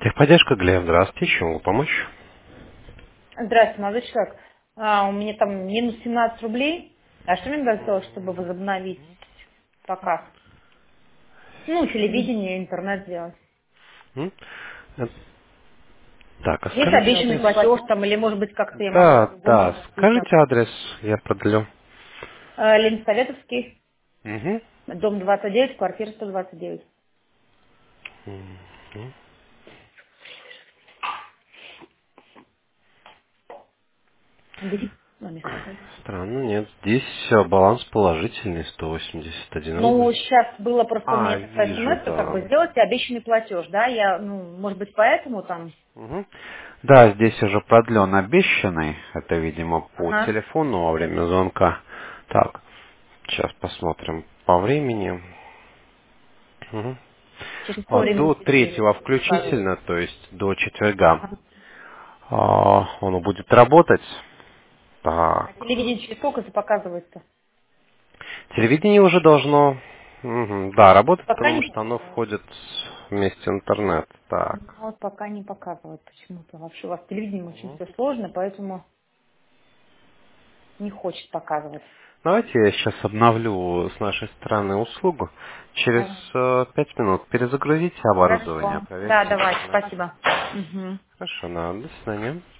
Техподдержка, Глеб, здравствуйте, чем могу помочь? Здравствуйте, молодой человек. У меня там минус 17 рублей. А что мне надо сделать, чтобы возобновить показ? Ну, телевидение, интернет сделать. М? Э, Так, а Есть скажите обещанный адрес? платеж там, или может быть как-то я могу Да, по-другому да, оплатить там. скажите адрес, я продлю. Ленинсоветовский, Угу. дом 29, квартира 129. Дефицит номер какой? Странно, нет, здесь баланс положительный, 181 Ну, рубль. сейчас было просто у А, меня такая вижу, смс, как да. бы сделайте обещанный платеж, да, я, ну, может быть, поэтому там, Мгм. Да, здесь уже продлен обещанный, это, видимо, по ага, телефону во время звонка. Так, сейчас посмотрим по времени. Мгм. через какое время До будет третьего показывать? включительно, то есть до четверга, Ага. оно будет работать. А Так. телевидение через сколько это показывается? Телевидение уже должно, да, работать, Пока потому не что оно показывает. входит вместе в интернет. Так. Ну, вот пока не показывает почему-то. Вообще у вас с телевидением очень все сложно, поэтому не хочет показывать. Давайте я сейчас обновлю с нашей стороны услугу. Через Ага. 5 минут перезагрузите оборудование, Хорошо. Да, проверьте давай, интернет. спасибо. Мгм. Хорошо, да, до свидания.